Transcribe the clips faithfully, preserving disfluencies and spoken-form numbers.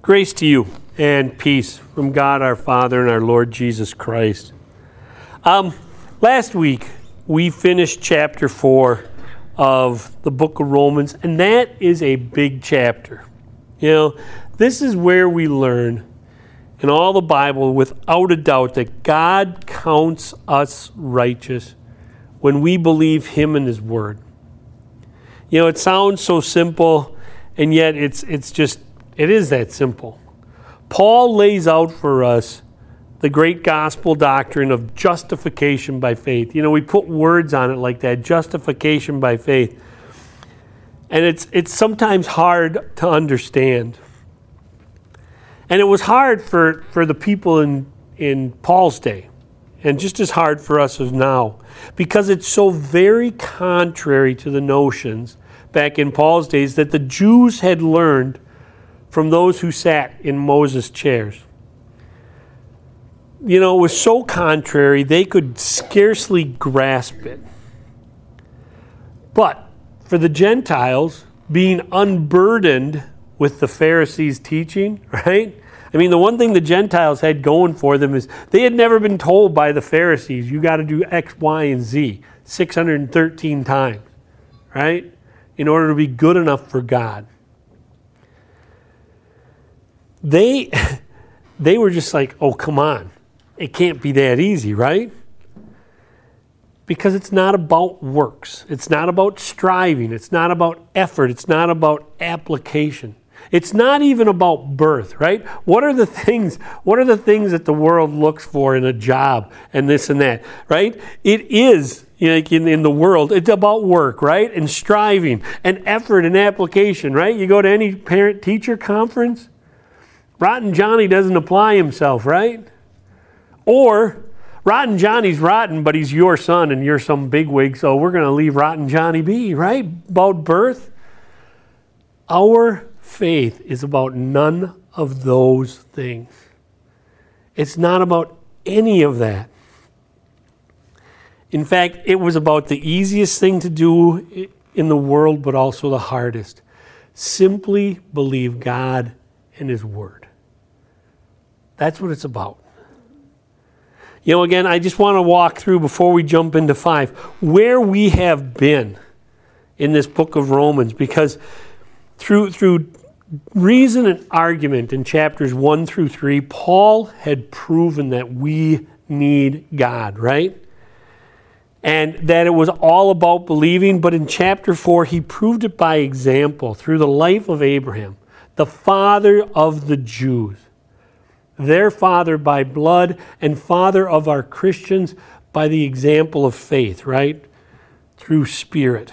Grace to you and peace from God our Father and our Lord Jesus Christ. Um, last week, we finished chapter four of the book of Romans, and that is a big chapter. You know, this is where we learn in all the Bible, without a doubt, that God counts us righteous when we believe Him and His Word. You know, it sounds so simple, and yet it's it's just, it is that simple. Paul lays out for us the great gospel doctrine of justification by faith. You know, we put words on it like that, justification by faith. And it's it's sometimes hard to understand. And it was hard for, for the people in, in Paul's day, and just as hard for us as now, because it's so very contrary to the notions back in Paul's days that the Jews had learned from those who sat in Moses' chairs. You know, it was so contrary, they could scarcely grasp it. But for the Gentiles, being unburdened with the Pharisees' teaching, right? I mean, the one thing the Gentiles had going for them is they had never been told by the Pharisees, you got to do X, Y, and Z six hundred thirteen times, right? In order to be good enough for God. They, they were just like, oh, come on. It can't be that easy, right? Because it's not about works. It's not about striving. It's not about effort. It's not about application. It's not even about birth, right? What are the things, what are the things that the world looks for in a job and this and that, right? It is, you know, like in, in the world, it's about work, right? And striving and effort and application, right? You go to any parent-teacher conference, Rotten Johnny doesn't apply himself, right? Or Rotten Johnny's rotten, but he's your son and you're some bigwig, so we're going to leave Rotten Johnny be, right? About birth. Our faith is about none of those things. It's not about any of that. In fact, it was about the easiest thing to do in the world, but also the hardest. Simply believe God and His Word. That's what it's about. You know, again, I just want to walk through, before we jump into five, where we have been in this book of Romans, because through through reason and argument in chapters one through three, Paul had proven that we need God, right? And that it was all about believing, but in chapter four, he proved it by example through the life of Abraham, the father of the Jews. Their father by blood, and father of our Christians by the example of faith, right? Through Spirit.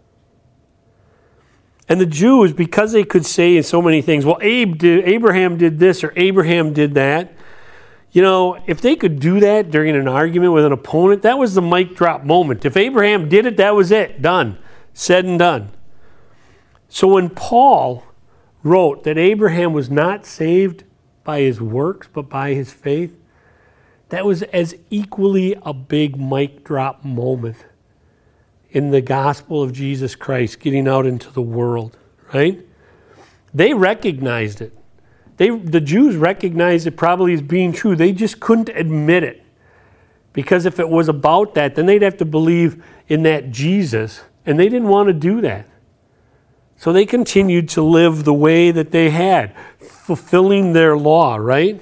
And the Jews, because they could say so many things, well, Abe did, Abraham did this or Abraham did that. You know, if they could do that during an argument with an opponent, that was the mic drop moment. If Abraham did it, that was it. Done. Said and done. So when Paul wrote that Abraham was not saved by his works, but by his faith, that was as equally a big mic drop moment in the gospel of Jesus Christ getting out into the world, right? They recognized it. They, the Jews recognized it probably as being true. They just couldn't admit it. Because if it was about that, then they'd have to believe in that Jesus, and they didn't want to do that. So they continued to live the way that they had, fulfilling their law, right?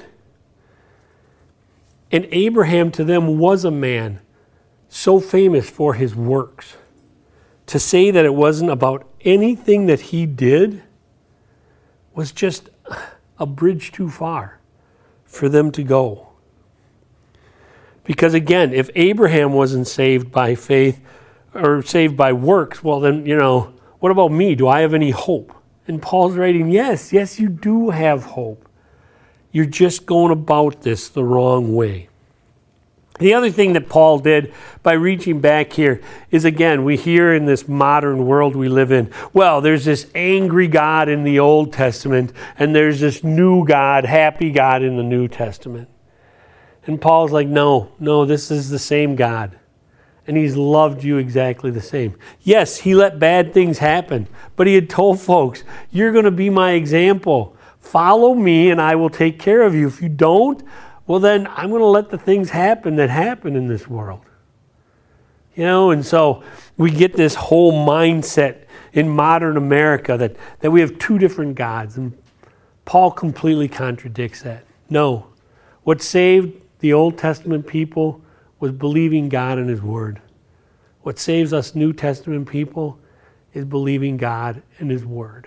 And Abraham to them was a man so famous for his works. To say that it wasn't about anything that he did was just a bridge too far for them to go. Because again, if Abraham wasn't saved by faith or saved by works, well then, you know, what about me? Do I have any hope? And Paul's writing, yes, yes, you do have hope. You're just going about this the wrong way. The other thing that Paul did by reaching back here is, again, we hear in this modern world we live in, well, there's this angry God in the Old Testament, and there's this new God, happy God in the New Testament. And Paul's like, no, no, this is the same God. And He's loved you exactly the same. Yes, He let bad things happen, but He had told folks, you're going to be my example. Follow me and I will take care of you. If you don't, well then I'm going to let the things happen that happen in this world. You know, and so we get this whole mindset in modern America that, that we have two different gods. And Paul completely contradicts that. No. What saved the Old Testament people was believing God and His Word. What saves us New Testament people is believing God and His Word.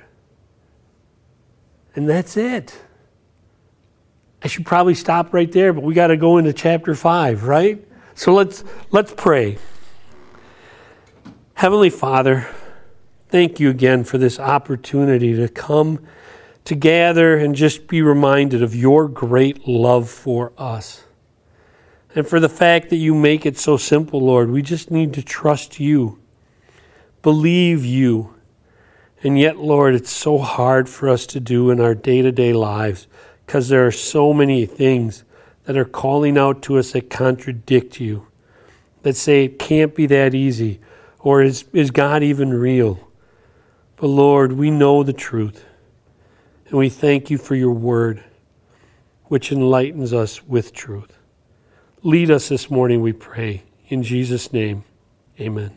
And that's it. I should probably stop right there, but we got to go into chapter five, right? So let's let's pray. Heavenly Father, thank you again for this opportunity to come to gather and just be reminded of your great love for us. And for the fact that you make it so simple, Lord. We just need to trust you, believe you. And yet, Lord, it's so hard for us to do in our day-to-day lives because there are so many things that are calling out to us that contradict you, that say it can't be that easy, or is, is God even real? But Lord, we know the truth, and we thank you for your word, which enlightens us with truth. Lead us this morning, we pray. In Jesus' name, amen.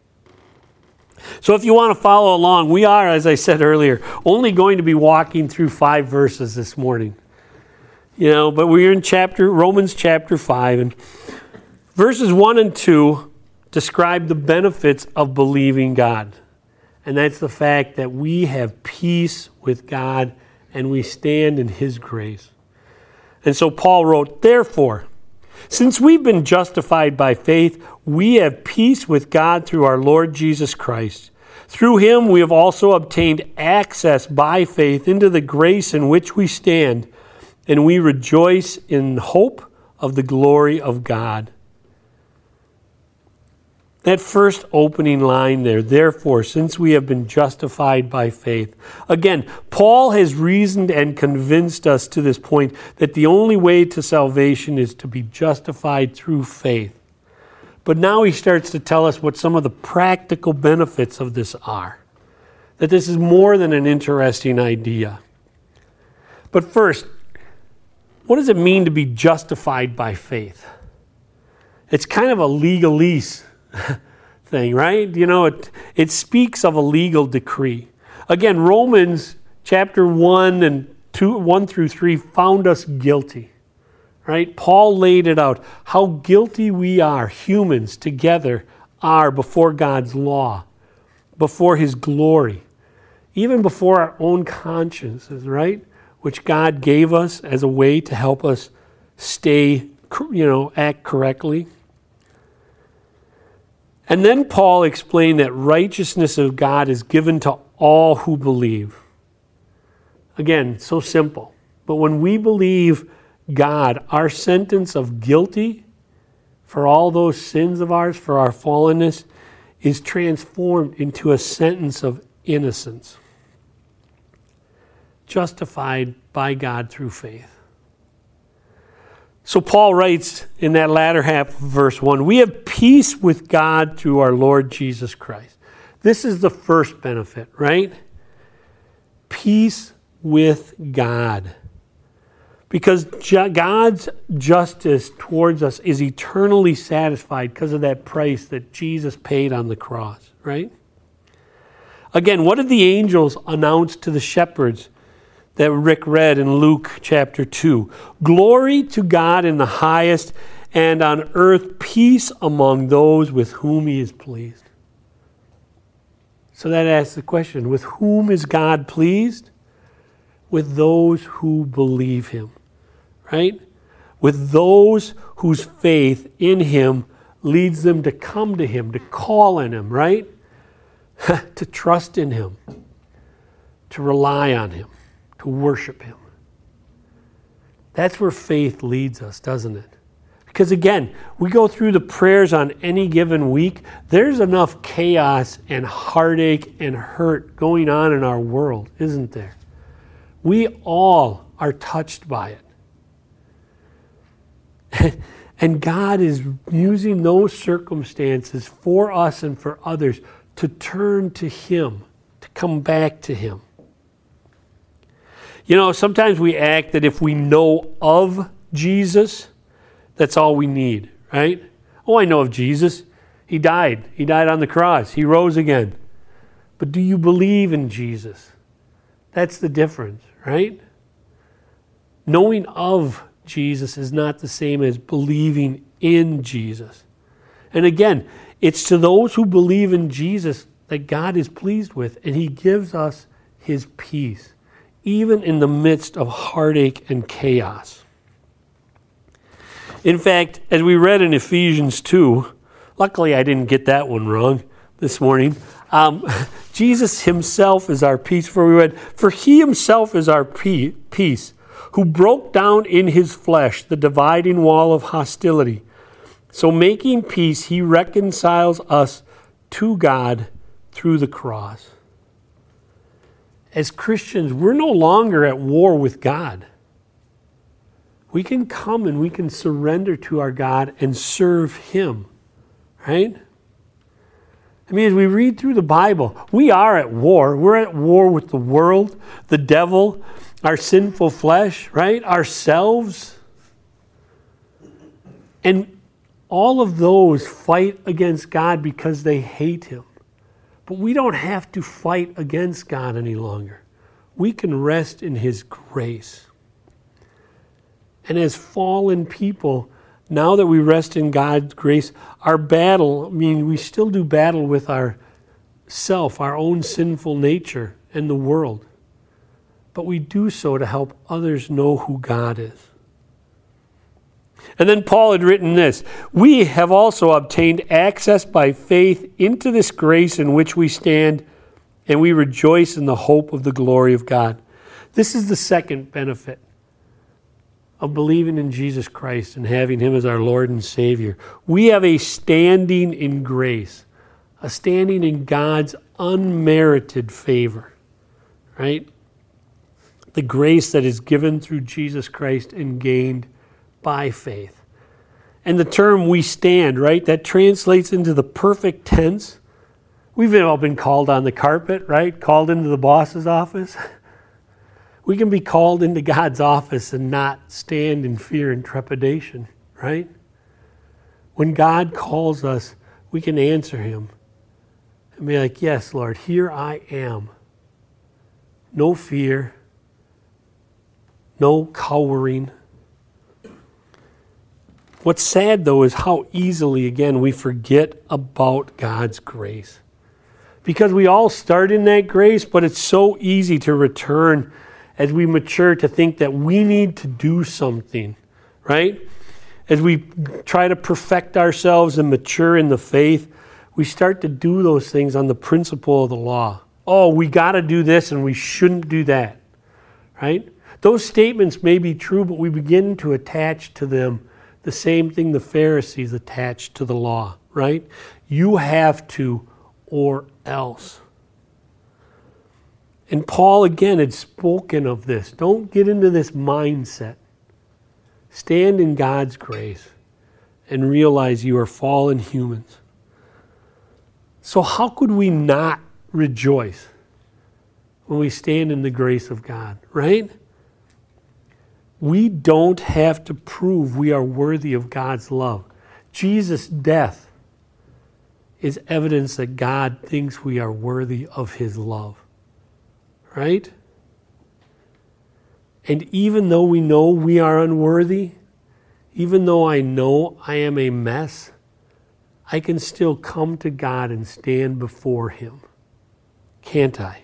So if you want to follow along, we are, as I said earlier, only going to be walking through five verses this morning. You know, but we're in chapter Romans chapter five, and verses one and two describe the benefits of believing God. And that's the fact that we have peace with God and we stand in His grace. And so Paul wrote, therefore, since we've been justified by faith, we have peace with God through our Lord Jesus Christ. Through Him we have also obtained access by faith into the grace in which we stand, and we rejoice in hope of the glory of God. That first opening line there, therefore, since we have been justified by faith. Again, Paul has reasoned and convinced us to this point that the only way to salvation is to be justified through faith. But now he starts to tell us what some of the practical benefits of this are. That this is more than an interesting idea. But first, what does it mean to be justified by faith? It's kind of a legalese thing, right? You know, it it speaks of a legal decree. Again, Romans chapter one and two, one through three found us guilty, right? Paul laid it out, how guilty we are, humans together are before God's law, before His glory, even before our own consciences, right? Which God gave us as a way to help us stay, you know, act correctly. And then Paul explained that righteousness of God is given to all who believe. Again, so simple. But when we believe God, our sentence of guilty for all those sins of ours, for our fallenness, is transformed into a sentence of innocence. Justified by God through faith. So Paul writes in that latter half of verse one, we have peace with God through our Lord Jesus Christ. This is the first benefit, right? Peace with God. Because ju- God's justice towards us is eternally satisfied because of that price that Jesus paid on the cross, right? Again, what did the angels announce to the shepherds that Rick read in Luke chapter two? Glory to God in the highest, and on earth peace among those with whom He is pleased. So that asks the question, with whom is God pleased? With those who believe Him, right? With those whose faith in Him leads them to come to Him, to call on Him, right? To trust in Him, to rely on Him, to worship Him. That's where faith leads us, doesn't it? Because again, we go through the prayers on any given week, there's enough chaos and heartache and hurt going on in our world, isn't there? We all are touched by it. And God is using those circumstances for us and for others to turn to Him, to come back to Him. You know, sometimes we act that if we know of Jesus, that's all we need, right? Oh, I know of Jesus. He died. He died on the cross. He rose again. But do you believe in Jesus? That's the difference, right? Knowing of Jesus is not the same as believing in Jesus. And again, it's to those who believe in Jesus that God is pleased with, and he gives us his peace, even in the midst of heartache and chaos. In fact, as we read in Ephesians two, luckily I didn't get that one wrong this morning, um, Jesus himself is our peace. For we read, for he himself is our peace, who broke down in his flesh the dividing wall of hostility. So making peace, he reconciles us to God through the cross. As Christians, we're no longer at war with God. We can come and we can surrender to our God and serve him, right? I mean, as we read through the Bible, we are at war. We're at war with the world, the devil, our sinful flesh, right? Ourselves. And all of those fight against God because they hate him. But we don't have to fight against God any longer. We can rest in his grace. And as fallen people, now that we rest in God's grace, our battle, I mean, we still do battle with our self, our own sinful nature and the world. But we do so to help others know who God is. And then Paul had written this, we have also obtained access by faith into this grace in which we stand, and we rejoice in the hope of the glory of God. This is the second benefit of believing in Jesus Christ and having him as our Lord and Savior. We have a standing in grace, a standing in God's unmerited favor, right? The grace that is given through Jesus Christ and gained by faith. And the term we stand, right, that translates into the perfect tense. We've all been called on the carpet, right? Called into the boss's office. We can be called into God's office and not stand in fear and trepidation, right? When God calls us, we can answer him and be like, yes, Lord, here I am. No fear, no cowering. What's sad, though, is how easily, again, we forget about God's grace. Because we all start in that grace, but it's so easy to return as we mature to think that we need to do something, right? As we try to perfect ourselves and mature in the faith, we start to do those things on the principle of the law. Oh, we got to do this and we shouldn't do that, right? Those statements may be true, but we begin to attach to them the same thing the Pharisees attached to the law, right? You have to or else. And Paul, again, had spoken of this. Don't get into this mindset. Stand in God's grace and realize you are fallen humans. So how could we not rejoice when we stand in the grace of God, right? We don't have to prove we are worthy of God's love. Jesus' death is evidence that God thinks we are worthy of his love. Right? And even though we know we are unworthy, even though I know I am a mess, I can still come to God and stand before him. Can't I?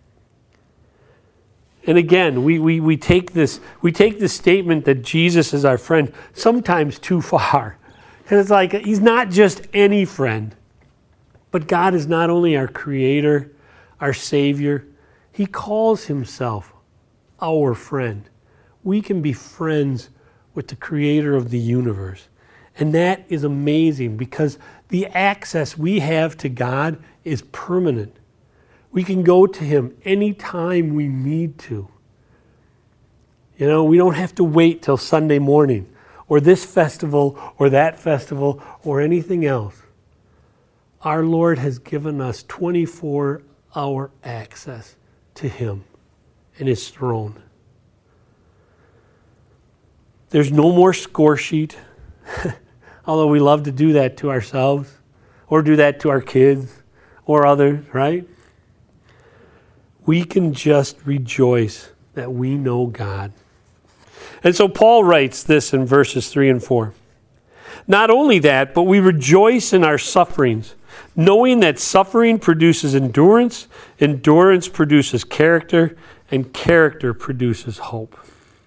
And again, we, we, we take this we take this statement that Jesus is our friend sometimes too far. Because it's like he's not just any friend, but God is not only our creator, our Savior, he calls himself our friend. We can be friends with the creator of the universe. And that is amazing because the access we have to God is permanent. We can go to him anytime we need to. You know, we don't have to wait till Sunday morning or this festival or that festival or anything else. Our Lord has given us twenty-four hour access to him and his throne. There's no more score sheet, although we love to do that to ourselves or do that to our kids or others, right? We can just rejoice that we know God. And so Paul writes this in verses three and four. Not only that, but we rejoice in our sufferings, knowing that suffering produces endurance, endurance produces character, and character produces hope.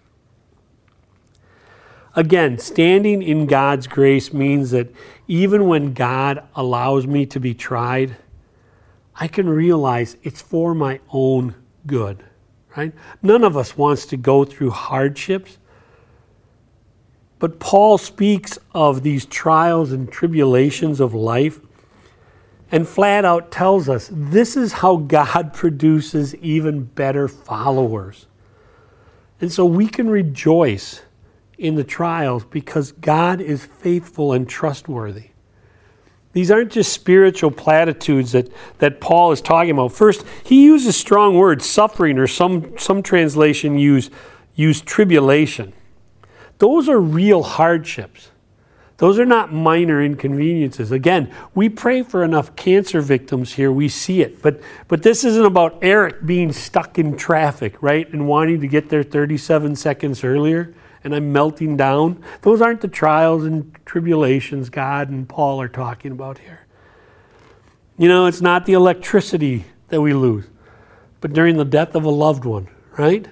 Again, standing in God's grace means that even when God allows me to be tried, I can realize it's for my own good, right? None of us wants to go through hardships. But Paul speaks of these trials and tribulations of life and flat out tells us this is how God produces even better followers. And so we can rejoice in the trials because God is faithful and trustworthy. These aren't just spiritual platitudes that, that Paul is talking about. First, he uses strong words, suffering, or some, some translation use, use tribulation. Those are real hardships. Those are not minor inconveniences. Again, we pray for enough cancer victims here, we see it. But but this isn't about Eric being stuck in traffic, right, and wanting to get there thirty-seven seconds earlier, and I'm melting down. Those aren't the trials and tribulations God and Paul are talking about here. You know, it's not the electricity that we lose, but during the death of a loved one, right?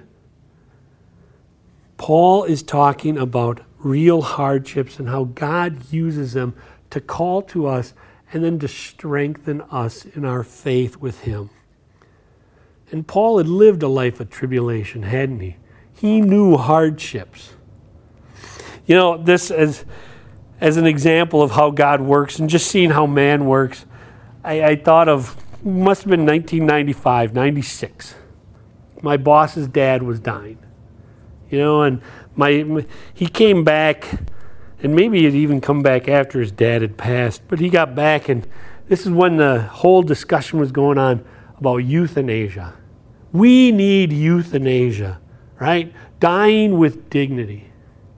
Paul is talking about real hardships and how God uses them to call to us and then to strengthen us in our faith with him. And Paul had lived a life of tribulation, hadn't he? He knew hardships. You know, this as, as an example of how God works and just seeing how man works, I, I thought of, must have been nineteen ninety-five, ninety-six. My boss's dad was dying. You know, and my, my he came back, and maybe he'd even come back after his dad had passed, but he got back, and this is when the whole discussion was going on about euthanasia. We need euthanasia, right? Dying with dignity.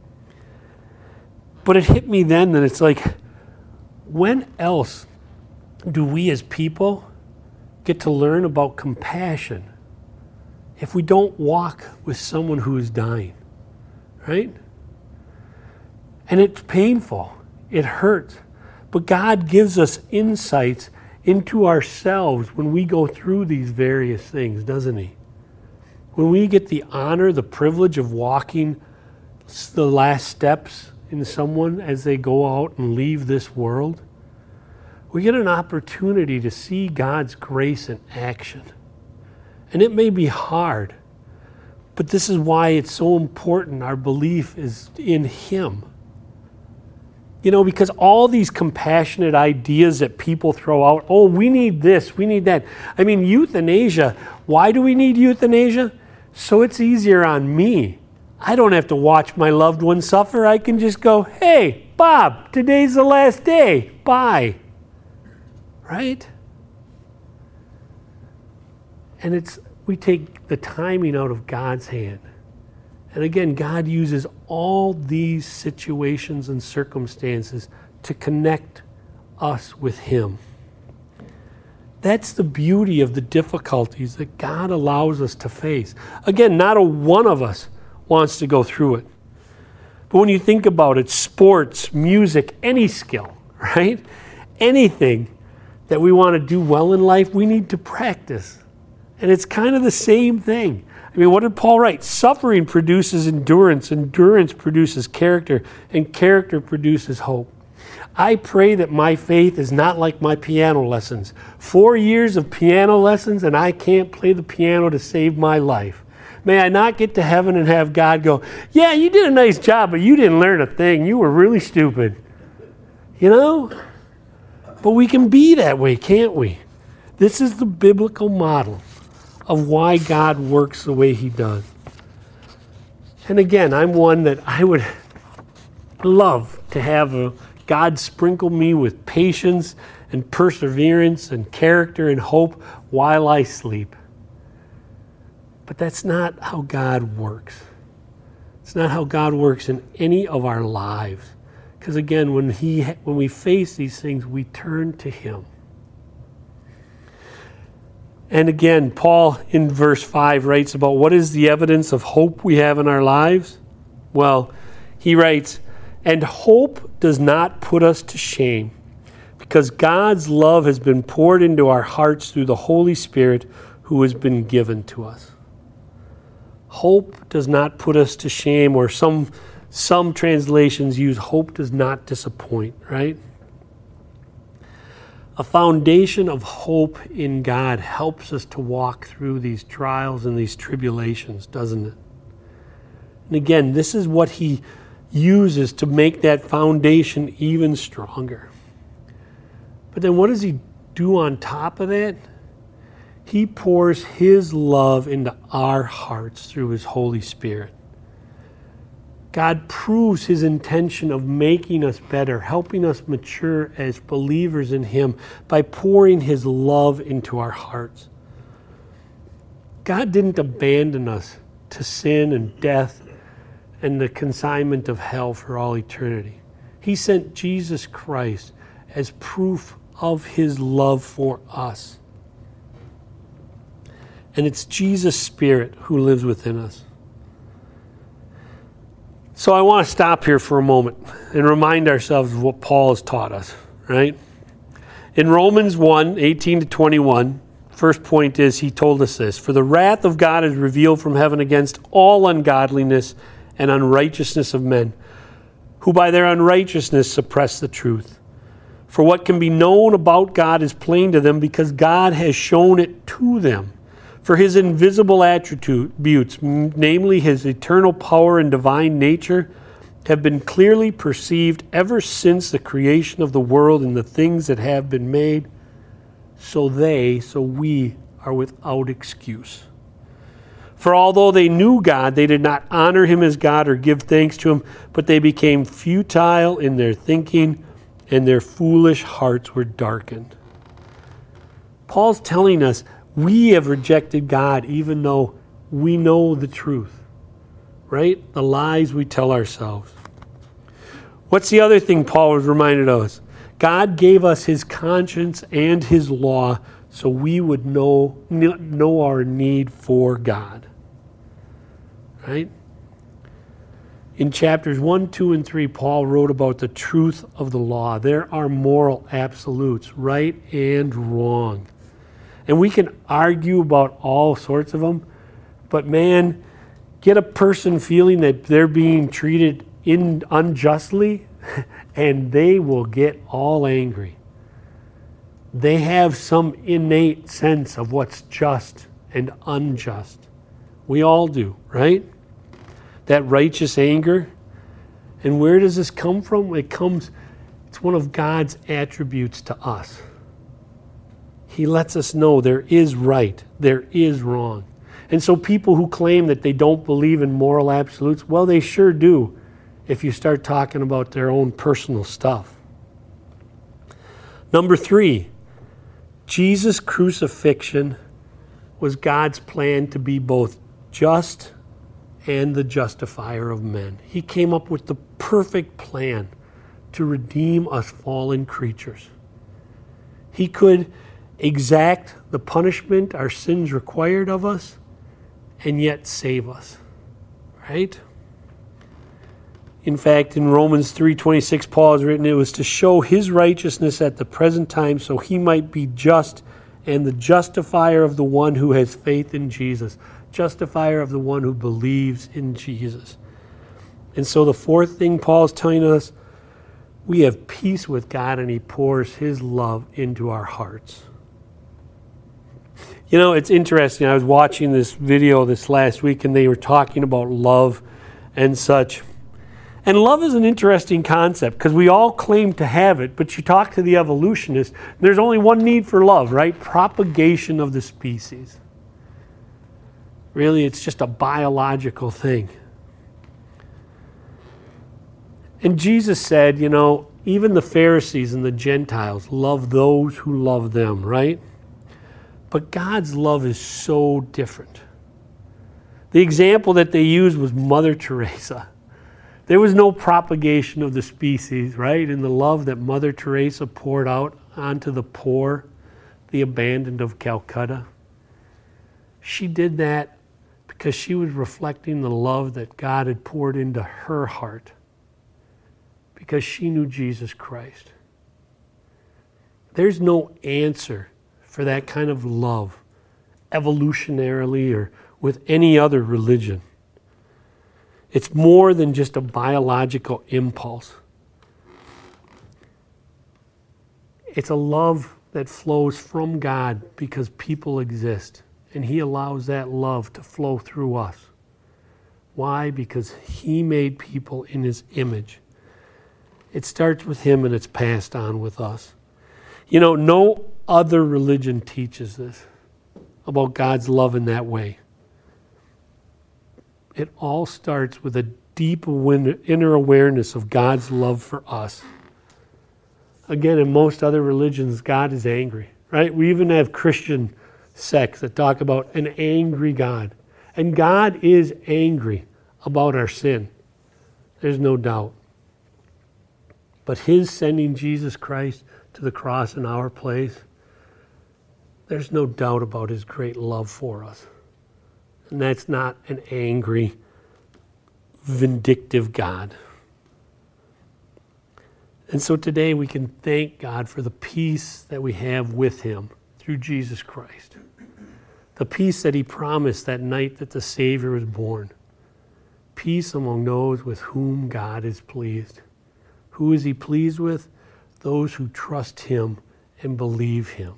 But it hit me then that it's like, when else do we as people get to learn about compassion if we don't walk with someone who is dying, right? And it's painful. It hurts. But God gives us insights into ourselves when we go through these various things, doesn't he? When we get the honor, the privilege of walking the last steps in someone as they go out and leave this world, we get an opportunity to see God's grace in action. And it may be hard, but this is why it's so important our belief is in him. You know, because all these compassionate ideas that people throw out, oh, we need this, we need that. I mean, euthanasia, why do we need euthanasia? So it's easier on me. I don't have to watch my loved one suffer. I can just go, hey, Bob, today's the last day. Bye. Right? And it's we take the timing out of God's hand. And again, God uses all these situations and circumstances to connect us with him. That's the beauty of the difficulties that God allows us to face. Again, not a one of us wants to go through it. But when you think about it, sports, music, any skill, right? Anything that we want to do well in life, we need to practice. And it's kind of the same thing. I mean, what did Paul write? Suffering produces endurance, endurance produces character, and character produces hope. I pray that my faith is not like my piano lessons. Four years of piano lessons and I can't play the piano to save my life. May I not get to heaven and have God go, yeah, you did a nice job, but you didn't learn a thing. You were really stupid. You know? But we can be that way, can't we? This is the biblical model of why God works the way he does. And again, I'm one that I would love to have a, God sprinkle me with patience and perseverance and character and hope while I sleep. But that's not how God works. It's not how God works in any of our lives. Because again, when he, when we face these things, we turn to him. And again, Paul in verse five writes about what is the evidence of hope we have in our lives? Well, he writes, and hope does not put us to shame, because God's love has been poured into our hearts through the Holy Spirit who has been given to us. Hope does not put us to shame, or some, some translations use hope does not disappoint, right? A foundation of hope in God helps us to walk through these trials and these tribulations, doesn't it? And again, this is what he uses to make that foundation even stronger. But then what does he do on top of that? He pours his love into our hearts through his Holy Spirit. God proves his intention of making us better, helping us mature as believers in him by pouring his love into our hearts. God didn't abandon us to sin and death and the consignment of hell for all eternity. He sent Jesus Christ as proof of his love for us. And it's Jesus' Spirit who lives within us. So I want to stop here for a moment and remind ourselves of what Paul has taught us, right? In Romans one, eighteen to twenty-one, first point is he told us this, for the wrath of God is revealed from heaven against all ungodliness and unrighteousness of men, who by their unrighteousness suppress the truth. For what can be known about God is plain to them, because God has shown it to them. For his invisible attributes, namely his eternal power and divine nature, have been clearly perceived ever since the creation of the world and the things that have been made. So they, so we, are without excuse. For although they knew God, they did not honor him as God or give thanks to him, but they became futile in their thinking, and their foolish hearts were darkened. Paul's telling us we have rejected God even though we know the truth, right? The lies we tell ourselves. What's the other thing Paul was reminded of us? God gave us his conscience and his law so we would know, know our need for God, right? In chapters one, two, and three, Paul wrote about the truth of the law. There are moral absolutes, right and wrong. And we can argue about all sorts of them, but man, get a person feeling that they're being treated in unjustly, and they will get all angry. They have some innate sense of what's just and unjust. We all do, right? That righteous anger. And where does this come from? It comes, it's one of God's attributes to us. He lets us know there is right, there is wrong. And so people who claim that they don't believe in moral absolutes, well, they sure do if you start talking about their own personal stuff. Number three, Jesus' crucifixion was God's plan to be both just and the justifier of men. He came up with the perfect plan to redeem us fallen creatures. He could exact the punishment our sins required of us and yet save us, right? In fact, in Romans three twenty-six, Paul has written, it was to show his righteousness at the present time so he might be just and the justifier of the one who has faith in Jesus, justifier of the one who believes in Jesus. And so the fourth thing Paul's telling us, we have peace with God and he pours his love into our hearts. You know, it's interesting. I was watching this video this last week and they were talking about love and such. And love is an interesting concept because we all claim to have it, but you talk to the evolutionists, there's only one need for love, right? Propagation of the species. Really, it's just a biological thing. And Jesus said, you know, even the Pharisees and the Gentiles love those who love them, right? But God's love is so different. The example that they used was Mother Teresa. There was no propagation of the species, right? And the love that Mother Teresa poured out onto the poor, the abandoned of Calcutta. She did that because she was reflecting the love that God had poured into her heart, because she knew Jesus Christ. There's no answer for that kind of love, evolutionarily or with any other religion. It's more than just a biological impulse. It's a love that flows from God because people exist, and He allows that love to flow through us. Why? Because He made people in His image. It starts with Him and it's passed on with us. You know, no other religion teaches this, about God's love in that way. It all starts with a deep inner awareness of God's love for us. Again, in most other religions, God is angry, right? We even have Christian sects that talk about an angry God. And God is angry about our sin. There's no doubt. But His sending Jesus Christ to the cross in our place, there's no doubt about His great love for us. And that's not an angry, vindictive God. And so today we can thank God for the peace that we have with Him through Jesus Christ. The peace that He promised that night that the Savior was born. Peace among those with whom God is pleased. Who is He pleased with? Those who trust Him and believe Him.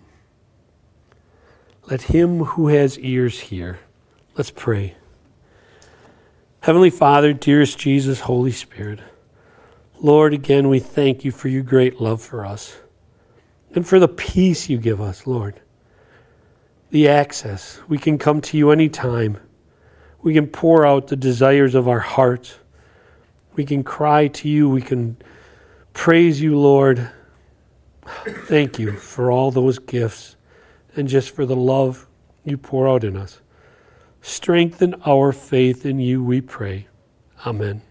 Let him who has ears hear. Let's pray. Heavenly Father, dearest Jesus, Holy Spirit, Lord, again, we thank You for Your great love for us and for the peace You give us, Lord. The access. We can come to You anytime. We can pour out the desires of our hearts. We can cry to You. We can praise You, Lord. Thank You for all those gifts and just for the love You pour out in us. Strengthen our faith in You, we pray. Amen.